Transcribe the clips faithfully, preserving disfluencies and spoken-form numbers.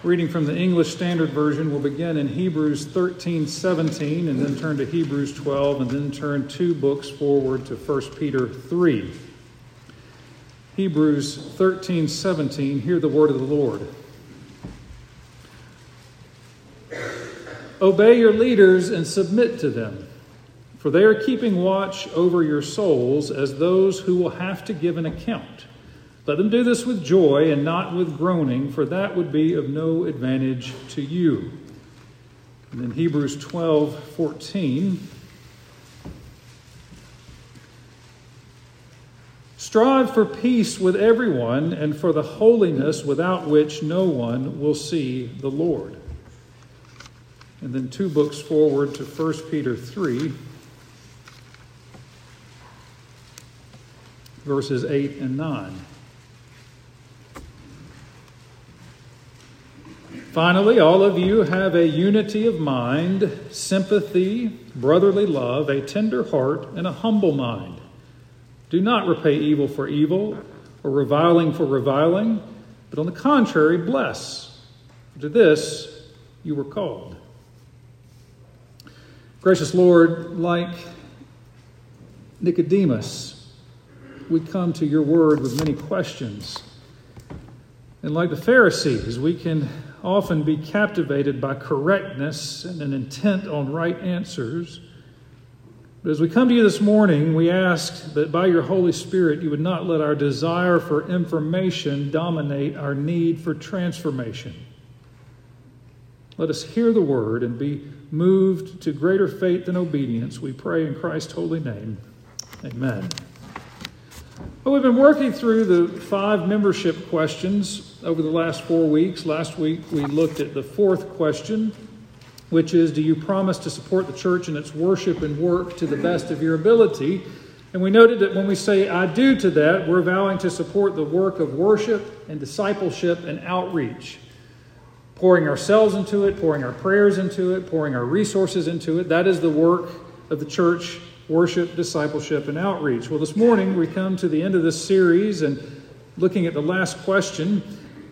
Reading from the English Standard Version, we'll begin in Hebrews thirteen seventeen, and then turn to Hebrews twelve, and then turn two books forward to First Peter three. Hebrews thirteen seventeen, hear the word of the Lord. Obey your leaders and submit to them, for they are keeping watch over your souls as those who will have to give an account. Let them do this with joy and not with groaning, for that would be of no advantage to you. And then Hebrews twelve fourteen. Strive for peace with everyone and for the holiness without which no one will see the Lord. And then two books forward to First Peter three, verses eight and nine. Finally, all of you have a unity of mind, sympathy, brotherly love, a tender heart, and a humble mind. Do not repay evil for evil or reviling for reviling, but on the contrary, bless. To this you were called. Gracious Lord, like Nicodemus, we come to your word with many questions. And like the Pharisees, we can often be captivated by correctness and an intent on right answers. But as we come to you this morning, we ask that by your Holy Spirit, you would not let our desire for information dominate our need for transformation. Let us hear the word and be moved to greater faith and obedience. We pray in Christ's holy name. Amen. Well, we've been working through the five membership questions over the last four weeks. Last week we looked at the fourth question, which is, do you promise to support the church in its worship and work to the best of your ability? And we noted that when we say I do to that, we're vowing to support the work of worship and discipleship and outreach. Pouring ourselves into it, pouring our prayers into it, pouring our resources into it. That is the work of the church: worship, discipleship, and outreach. Well, this morning we come to the end of this series and looking at the last question.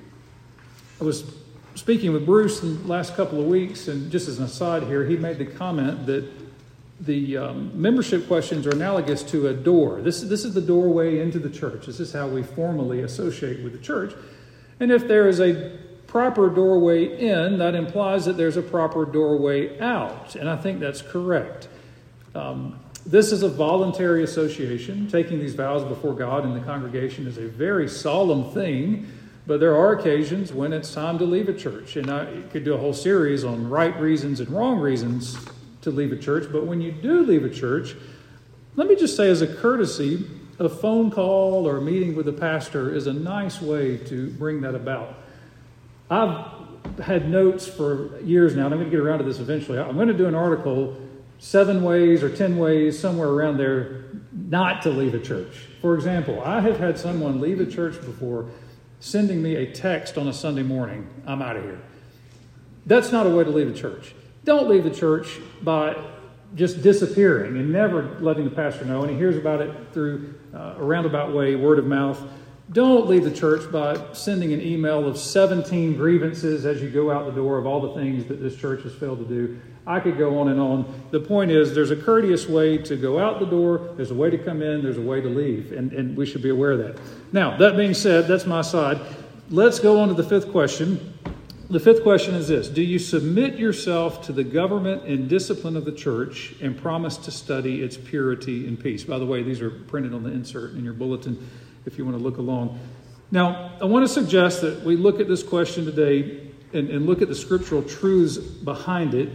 I was speaking with Bruce in the last couple of weeks, and just as an aside here, he made the comment that the um, membership questions are analogous to a door. This, this is the doorway into the church. This is how we formally associate with the church. And if there is a proper doorway in, that implies that there's a proper doorway out. And I think that's correct. Um, This is a voluntary association. Taking these vows before God in the congregation is a very solemn thing, but there are occasions when it's time to leave a church. And I could do a whole series on right reasons and wrong reasons to leave a church. But when you do leave a church, let me just say as a courtesy, a phone call or a meeting with the pastor is a nice way to bring that about. I've had notes for years now, and I'm going to get around to this eventually. I'm going to do an article, seven ways or ten ways, somewhere around there, not to leave a church. For example, I have had someone leave a church before sending me a text on a Sunday morning, I'm out of here. That's not a way to leave a church. Don't leave the church by just disappearing and never letting the pastor know, and he hears about it through uh, a roundabout way, word of mouth. Don't leave the church by sending an email of seventeen grievances as you go out the door of all the things that this church has failed to do. I could go on and on. The point is, there's a courteous way to go out the door. There's a way to come in. There's a way to leave. And, and we should be aware of that. Now, that being said, that's my side. Let's go on to the fifth question. The fifth question is this: do you submit yourself to the government and discipline of the church and promise to study its purity and peace? By the way, these are printed on the insert in your bulletin if you want to look along. Now, I want to suggest that we look at this question today and, and look at the scriptural truths behind it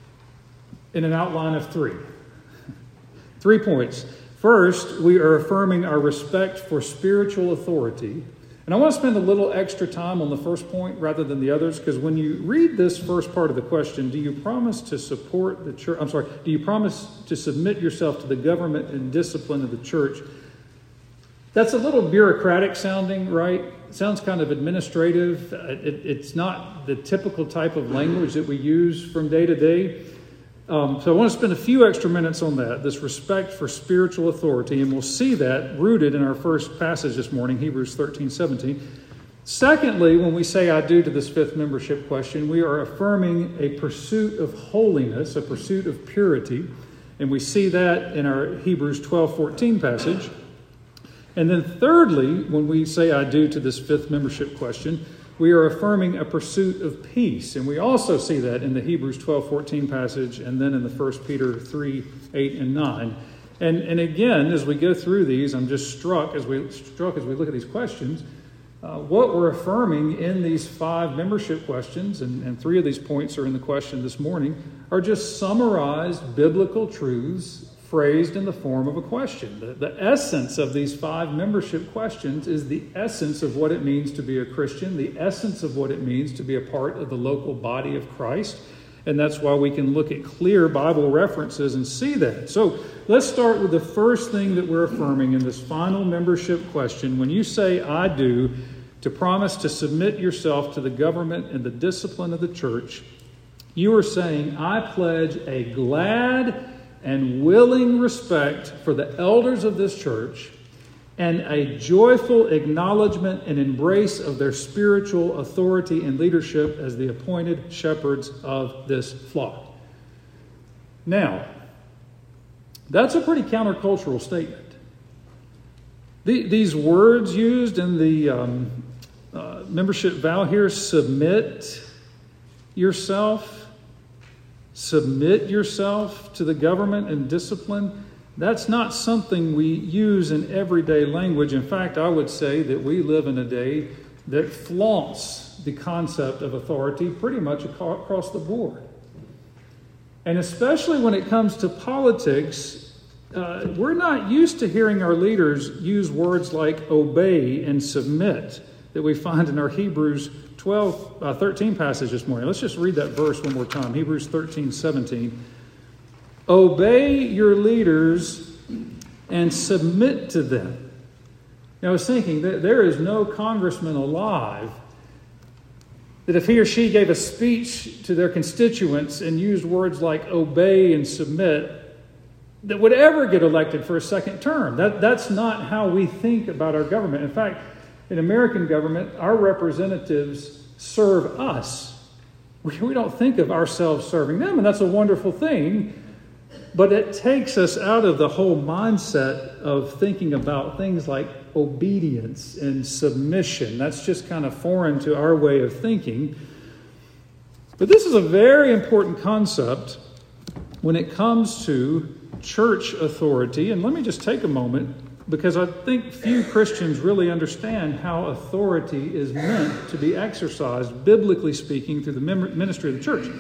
in an outline of three. Three points. First, we are affirming our respect for spiritual authority. And I want to spend a little extra time on the first point rather than the others, because when you read this first part of the question, do you promise to support the church? I'm sorry, do you promise to submit yourself to the government and discipline of the church? That's a little bureaucratic sounding, right? It sounds kind of administrative. It, it's not the typical type of language that we use from day to day. Um, so I want to spend a few extra minutes on that, this respect for spiritual authority, and we'll see that rooted in our first passage this morning, Hebrews thirteen seventeen. Secondly, when we say I do to this fifth membership question, we are affirming a pursuit of holiness, a pursuit of purity. And we see that in our Hebrews twelve fourteen passage. And then thirdly, when we say I do to this fifth membership question, we are affirming a pursuit of peace. And we also see that in the Hebrews twelve fourteen passage and then in the First Peter three eight and nine. And, and again, as we go through these, I'm just struck as we struck as we look at these questions, uh, what we're affirming in these five membership questions, and, and three of these points are in the question this morning, are just summarized biblical truths phrased in the form of a question. The, the essence of these five membership questions is the essence of what it means to be a Christian, the essence of what it means to be a part of the local body of Christ. And that's why we can look at clear Bible references and see that. So let's start with the first thing that we're affirming in this final membership question. When you say, I do, to promise to submit yourself to the government and the discipline of the church, you are saying, I pledge a glad and willing respect for the elders of this church and a joyful acknowledgement and embrace of their spiritual authority and leadership as the appointed shepherds of this flock. Now, that's a pretty countercultural statement. The, these words used in the um, uh, membership vow here, submit yourself, submit yourself to the government and discipline, that's not something we use in everyday language. In fact, I would say that we live in a day that flaunts the concept of authority pretty much across the board. And especially when it comes to politics, uh, we're not used to hearing our leaders use words like obey and submit that we find in our Hebrews twelve, uh, thirteen passage this morning. Let's just read that verse one more time. Hebrews thirteen, seventeen. Obey your leaders and submit to them. Now, I was thinking that there is no congressman alive that if he or she gave a speech to their constituents and used words like obey and submit, that would ever get elected for a second term. That, that's not how we think about our government. In fact, in American government, our representatives serve us. We, we don't think of ourselves serving them, and that's a wonderful thing. But it takes us out of the whole mindset of thinking about things like obedience and submission. That's just kind of foreign to our way of thinking. But this is a very important concept when it comes to church authority. And let me just take a moment, because I think few Christians really understand how authority is meant to be exercised, biblically speaking, through the ministry of the church.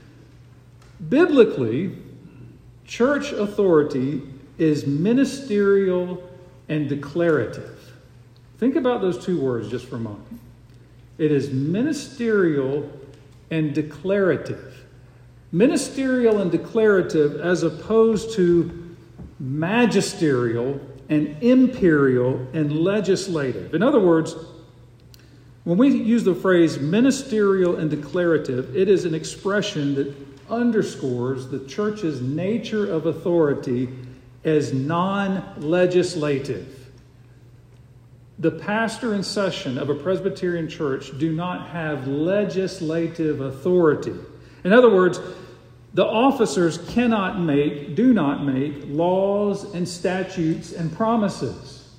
Biblically, church authority is ministerial and declarative. Think about those two words just for a moment. It is ministerial and declarative. Ministerial and declarative as opposed to magisterial and imperial and legislative. In other words, when we use the phrase ministerial and declarative, it is an expression that underscores the church's nature of authority as non-legislative. The pastor in session of a Presbyterian church do not have legislative authority. In other words, the officers cannot make, do not make laws and statutes and promises.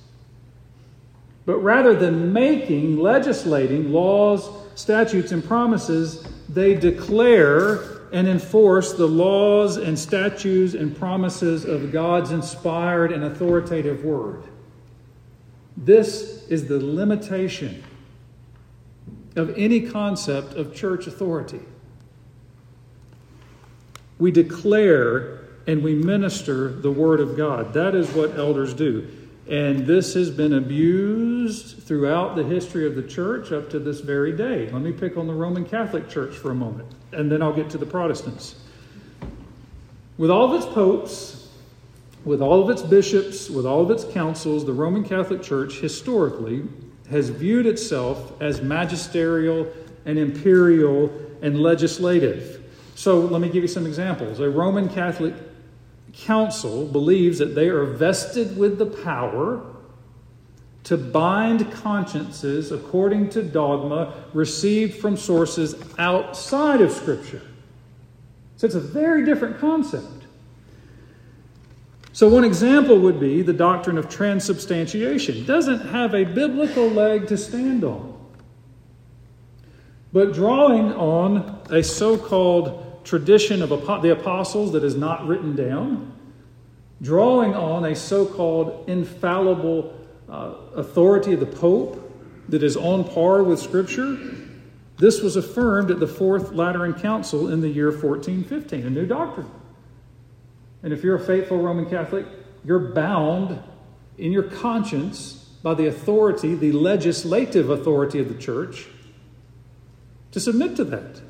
But rather than making, legislating laws, statutes, and promises, they declare and enforce the laws and statutes and promises of God's inspired and authoritative word. This is the limitation of any concept of church authority. We declare and we minister the word of God. That is what elders do. And this has been abused throughout the history of the church up to this very day. Let me pick on the Roman Catholic Church for a moment, and then I'll get to the Protestants. With all of its popes, with all of its bishops, with all of its councils, the Roman Catholic Church historically has viewed itself as magisterial and imperial and legislative. So let me give you some examples. A Roman Catholic council believes that they are vested with the power to bind consciences according to dogma received from sources outside of Scripture. So it's a very different concept. So one example would be the doctrine of transubstantiation. It doesn't have a biblical leg to stand on. But drawing on a so-called tradition of the apostles that is not written down, drawing on a so-called infallible uh, authority of the Pope that is on par with Scripture, this was affirmed at the Fourth Lateran Council in the year fourteen fifteen, a new doctrine. And if you're a faithful Roman Catholic, you're bound in your conscience by the authority, the legislative authority of the Church, to submit to that.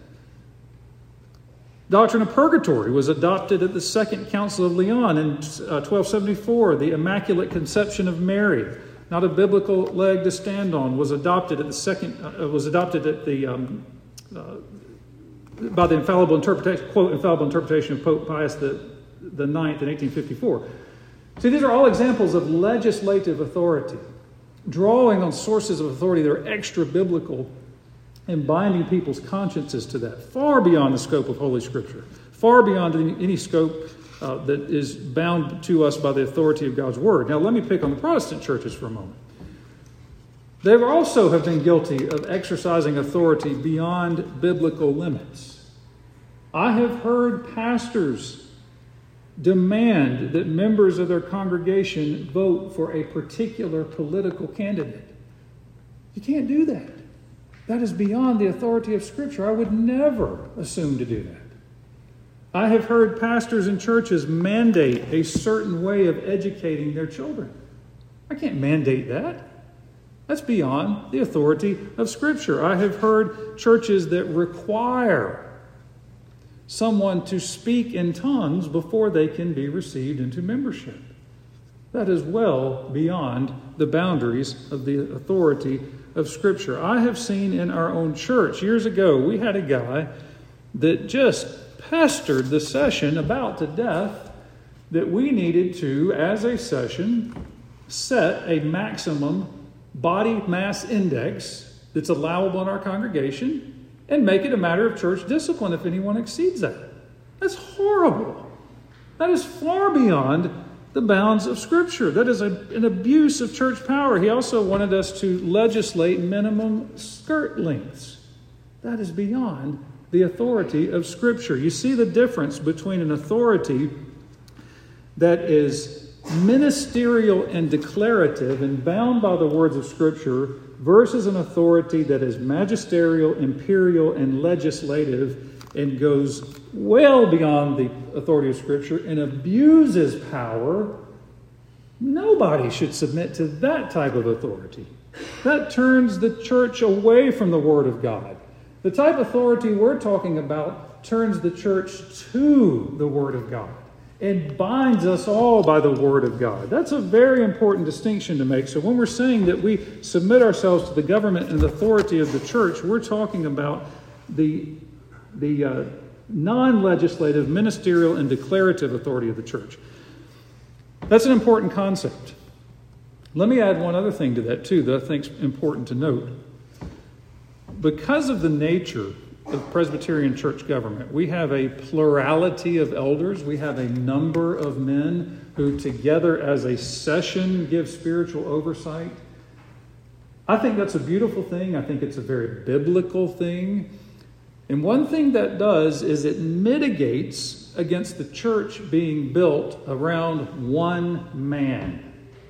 Doctrine of purgatory was adopted at the Second Council of Lyon in uh, twelve seventy-four. The Immaculate Conception of Mary, not a biblical leg to stand on, was adopted at the second uh, was adopted at the um, uh, by the infallible interpretation quote infallible interpretation of Pope Pius the the ninth in eighteen fifty-four. See, these are all examples of legislative authority, drawing on sources of authority that are extra biblical and binding people's consciences to that, far beyond the scope of Holy Scripture, far beyond any, any scope uh, that is bound to us by the authority of God's Word. Now, let me pick on the Protestant churches for a moment. They also have been guilty of exercising authority beyond biblical limits. I have heard pastors demand that members of their congregation vote for a particular political candidate. You can't do that. That is beyond the authority of Scripture. I would never assume to do that. I have heard pastors in churches mandate a certain way of educating their children. I can't mandate that. That's beyond the authority of Scripture. I have heard churches that require someone to speak in tongues before they can be received into membership. That is well beyond the boundaries of the authority of Scripture. I have seen in our own church, years ago, we had a guy that just pestered the session about to death that we needed to, as a session, set a maximum body mass index that's allowable in our congregation and make it a matter of church discipline if anyone exceeds that. That's horrible. That is far beyond the bounds of Scripture. That is a, an abuse of church power. He also wanted us to legislate minimum skirt lengths. That is beyond the authority of Scripture. You see the difference between an authority that is ministerial and declarative and bound by the words of Scripture versus an authority that is magisterial, imperial, and legislative and goes well beyond the authority of Scripture and abuses power. Nobody should submit to that type of authority. That turns the church away from the Word of God. The type of authority we're talking about turns the church to the Word of God and binds us all by the Word of God. That's a very important distinction to make. So when we're saying that we submit ourselves to the government and the authority of the church, we're talking about the, the uh, non-legislative, ministerial, and declarative authority of the church. That's an important concept. Let me add one other thing to that, too, that I think is important to note. Because of the nature of Presbyterian church government, we have a plurality of elders. We have a number of men who together as a session give spiritual oversight. I think that's a beautiful thing. I think it's a very biblical thing. And one thing that does is it mitigates against the church being built around one man.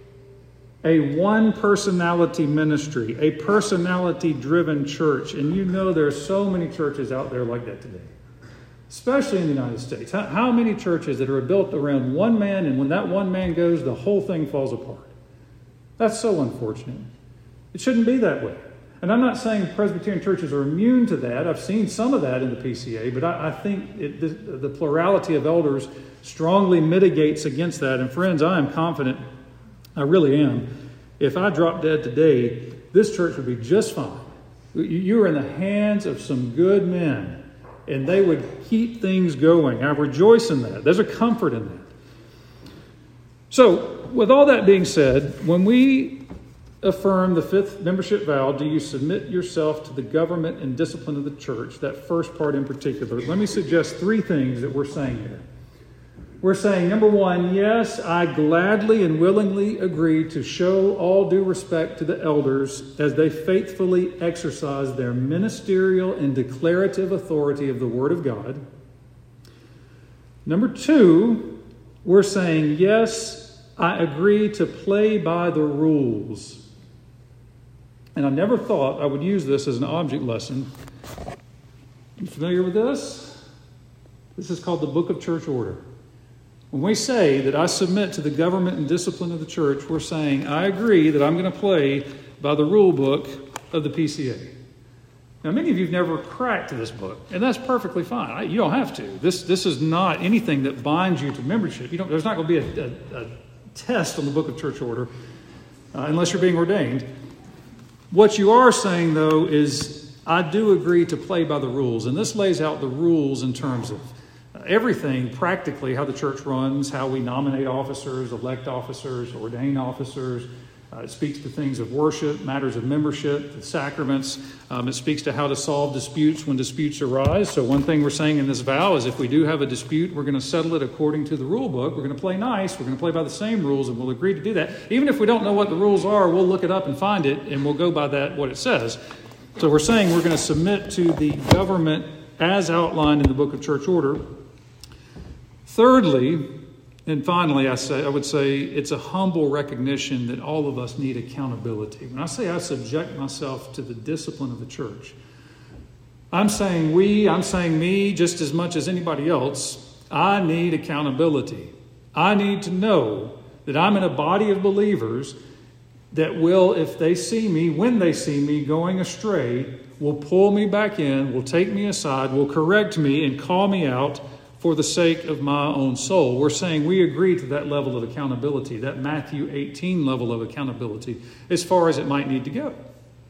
A one-personality ministry, a personality-driven church. And you know there are so many churches out there like that today, especially in the United States. How, how many churches that are built around one man, and when that one man goes, the whole thing falls apart? That's so unfortunate. It shouldn't be that way. And I'm not saying Presbyterian churches are immune to that. I've seen some of that in the P C A, but I, I think it, the, the plurality of elders strongly mitigates against that. And friends, I am confident, I really am, if I dropped dead today, this church would be just fine. You are in the hands of some good men, and they would keep things going. I rejoice in that. There's a comfort in that. So, with all that being said, when we affirm the fifth membership vow, do you submit yourself to the government and discipline of the church? That first part in particular. Let me suggest three things that we're saying here. We're saying, number one, yes, I gladly and willingly agree to show all due respect to the elders as they faithfully exercise their ministerial and declarative authority of the Word of God. Number two, we're saying, yes, I agree to play by the rules. And I never thought I would use this as an object lesson. You familiar with this? This is called the Book of Church Order. When we say that I submit to the government and discipline of the church, we're saying I agree that I'm going to play by the rule book of the P C A. Now, many of you have never cracked this book, and that's perfectly fine. You don't have to. This this is not anything that binds you to membership. You don't, there's not going to be a, a, a test on the Book of Church Order uh, unless you're being ordained. What you are saying, though, is I do agree to play by the rules, and this lays out the rules in terms of everything, practically, how the church runs, how we nominate officers, elect officers, ordain officers. Uh, it speaks to things of worship, matters of membership, the sacraments. Um, it speaks to how to solve disputes when disputes arise. So one thing we're saying in this vow is if we do have a dispute, we're going to settle it according to the rule book. We're going to play nice. We're going to play by the same rules, and we'll agree to do that. Even if we don't know what the rules are, we'll look it up and find it, and we'll go by that, what it says. So we're saying we're going to submit to the government as outlined in the Book of Church Order. Thirdly, and finally, I say I would say it's a humble recognition that all of us need accountability. When I say I subject myself to the discipline of the church, I'm saying we, I'm saying me, just as much as anybody else, I need accountability. I need to know that I'm in a body of believers that will, if they see me, when they see me going astray, will pull me back in, will take me aside, will correct me and call me out for the sake of my own soul. We're saying we agree to that level of accountability, that Matthew eighteen level of accountability, as far as it might need to go.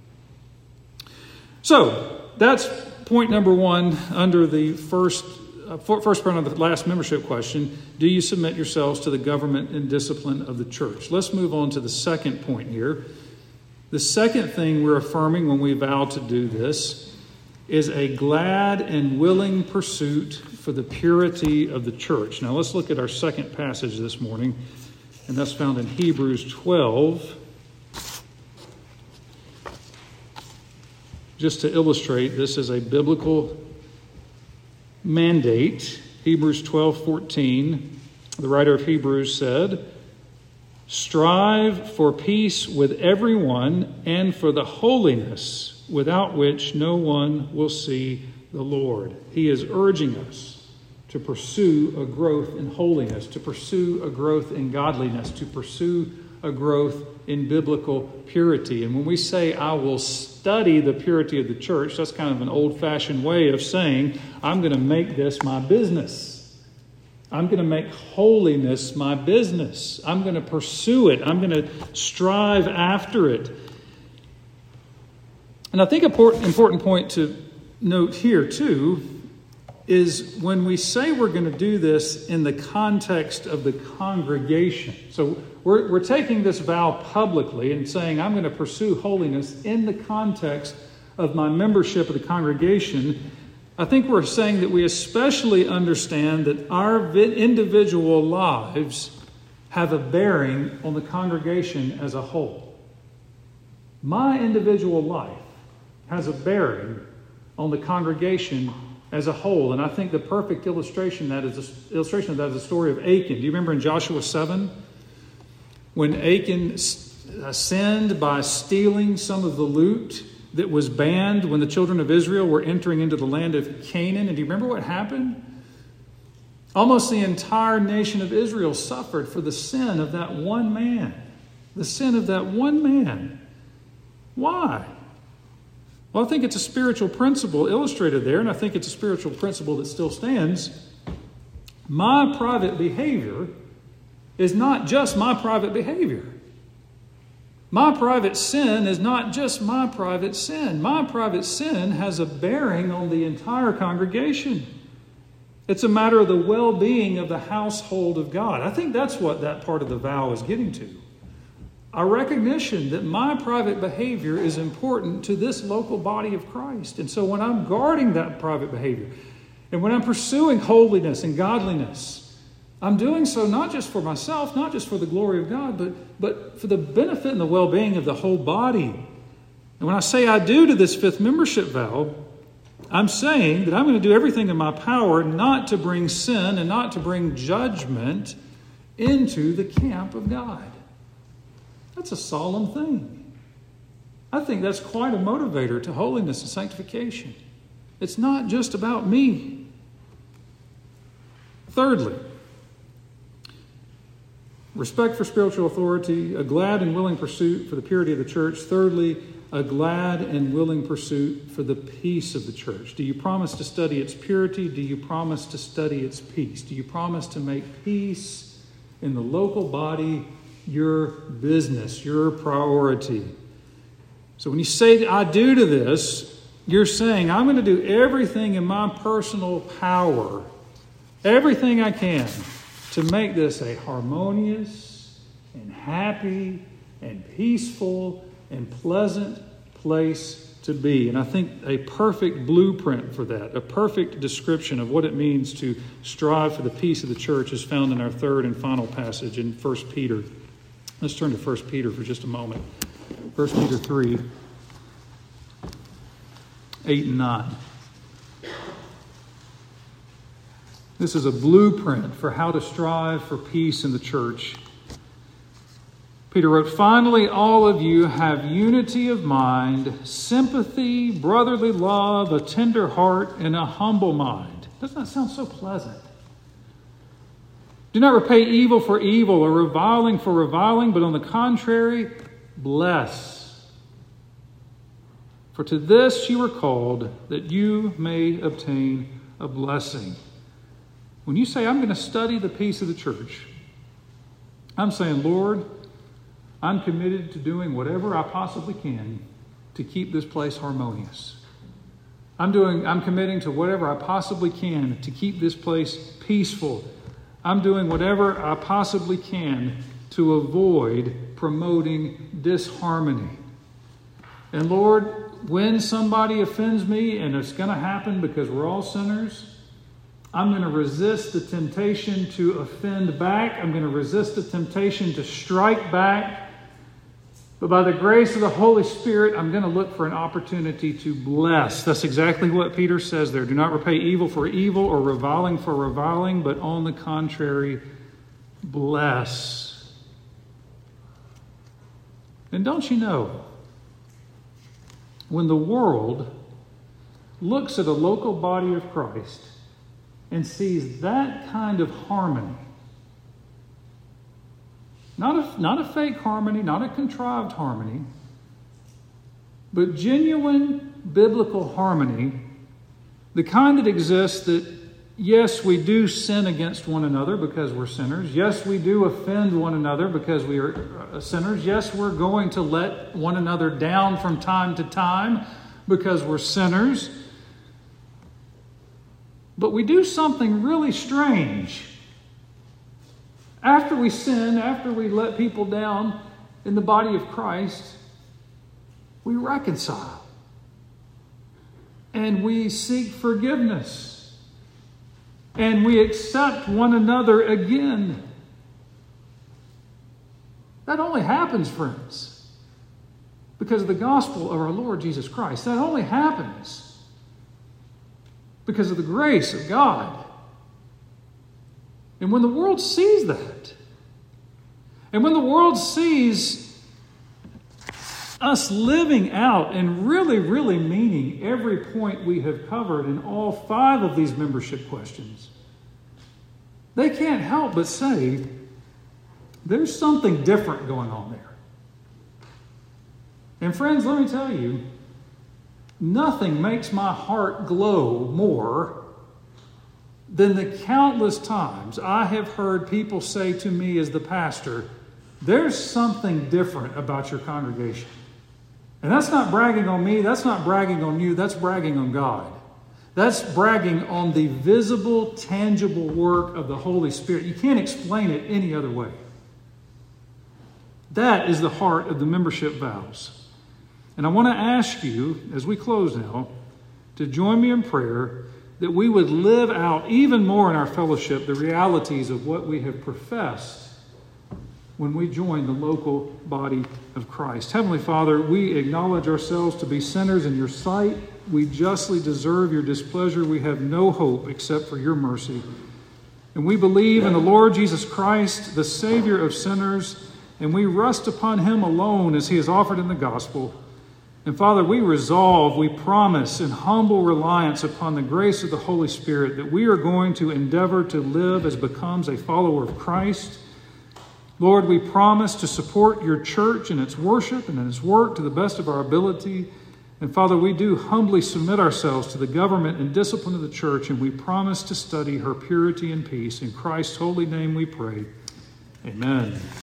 So, that's point number one under the first, uh, first part of the last membership question. Do you submit yourselves to the government and discipline of the church? Let's move on to the second point here. The second thing we're affirming when we vow to do this is a glad and willing pursuit for the purity of the church. Now let's look at our second passage this morning, and that's found in Hebrews twelve. Just to illustrate, this is a biblical mandate. Hebrews twelve fourteen, the writer of Hebrews said, "Strive for peace with everyone and for the holiness without which no one will see the Lord." He is urging us to pursue a growth in holiness, to pursue a growth in godliness, to pursue a growth in biblical purity. And when we say, I will study the purity of the church, that's kind of an old-fashioned way of saying, I'm going to make this my business. I'm going to make holiness my business. I'm going to pursue it. I'm going to strive after it. And I think an important point to note here, too, is when we say we're going to do this in the context of the congregation. So we're, we're taking this vow publicly and saying, I'm going to pursue holiness in the context of my membership of the congregation. I think we're saying that we especially understand that our individual lives have a bearing on the congregation as a whole. My individual life has a bearing on the congregation as a whole. And I think the perfect illustration that is a, illustration of that is the story of Achan. Do you remember in Joshua seven? When Achan sinned by stealing some of the loot that was banned when the children of Israel were entering into the land of Canaan. And do you remember what happened? Almost the entire nation of Israel suffered for the sin of that one man. The sin of that one man. Why? Well, I think it's a spiritual principle illustrated there, and I think it's a spiritual principle that still stands. My private behavior is not just my private behavior. My private sin is not just my private sin. My private sin has a bearing on the entire congregation. It's a matter of the well-being of the household of God. I think that's what that part of the vow is getting to. a recognition that my private behavior is important to this local body of Christ. And so when I'm guarding that private behavior, and when I'm pursuing holiness and godliness, I'm doing so not just for myself, not just for the glory of God, but, but for the benefit and the well-being of the whole body. And when I say I do to this fifth membership vow, I'm saying that I'm going to do everything in my power not to bring sin and not to bring judgment into the camp of God. That's a solemn thing. I think that's quite a motivator to holiness and sanctification. It's not just about me. Thirdly, respect for spiritual authority, a glad and willing pursuit for the purity of the church. Thirdly, a glad and willing pursuit for the peace of the church. Do you promise to study its purity? Do you promise to study its peace? Do you promise to make peace in the local body your business, your priority? So when you say I do to this, you're saying I'm going to do everything in my personal power, everything I can, to make this a harmonious and happy and peaceful and pleasant place to be. And I think a perfect blueprint for that, a perfect description of what it means to strive for the peace of the church is found in our third and final passage in First Peter. Let's turn to First Peter for just a moment. First Peter three, eight and nine. This is a blueprint for how to strive for peace in the church. Peter wrote, "Finally, all of you have unity of mind, sympathy, brotherly love, a tender heart, and a humble mind." Doesn't that sound so pleasant? "Do not repay evil for evil or reviling for reviling, but on the contrary, bless. For to this you were called, that you may obtain a blessing." When you say, I'm going to study the peace of the church, I'm saying, Lord, I'm committed to doing whatever I possibly can to keep this place harmonious. I'm doing, I'm committing to whatever I possibly can to keep this place peaceful. I'm doing whatever I possibly can to avoid promoting disharmony. And Lord, when somebody offends me, and it's going to happen because we're all sinners, I'm going to resist the temptation to offend back. I'm going to resist the temptation to strike back. But by the grace of the Holy Spirit, I'm going to look for an opportunity to bless. That's exactly what Peter says there. Do not repay evil for evil or reviling for reviling, but on the contrary, bless. And don't you know, when the world looks at a local body of Christ and sees that kind of harmony, Not a, not a fake harmony, not a contrived harmony, but genuine biblical harmony, the kind that exists that, yes, we do sin against one another because we're sinners. Yes, we do offend one another because we are sinners. Yes, we're going to let one another down from time to time because we're sinners. But we do something really strange. After we sin, after we let people down in the body of Christ, we reconcile. And we seek forgiveness. And we accept one another again. That only happens, friends, because of the gospel of our Lord Jesus Christ. That only happens because of the grace of God. And when the world sees that, and when the world sees us living out and really, really meaning every point we have covered in all five of these membership questions, they can't help but say, there's something different going on there. And friends, let me tell you, nothing makes my heart glow more than the countless times I have heard people say to me as the pastor, there's something different about your congregation. And that's not bragging on me, that's not bragging on you, that's bragging on God. That's bragging on the visible, tangible work of the Holy Spirit. You can't explain it any other way. That is the heart of the membership vows. And I want to ask you, as we close now, to join me in prayer that we would live out even more in our fellowship the realities of what we have professed when we join the local body of Christ. Heavenly Father, we acknowledge ourselves to be sinners in your sight. We justly deserve your displeasure. We have no hope except for your mercy. And we believe in the Lord Jesus Christ, the Savior of sinners, and we rest upon him alone as he is offered in the gospel. And Father, we resolve, we promise in humble reliance upon the grace of the Holy Spirit that we are going to endeavor to live as becomes a follower of Christ. Lord, we promise to support your church in its worship and in its work to the best of our ability. And Father, we do humbly submit ourselves to the government and discipline of the church, and we promise to study her purity and peace. In Christ's holy name we pray. Amen.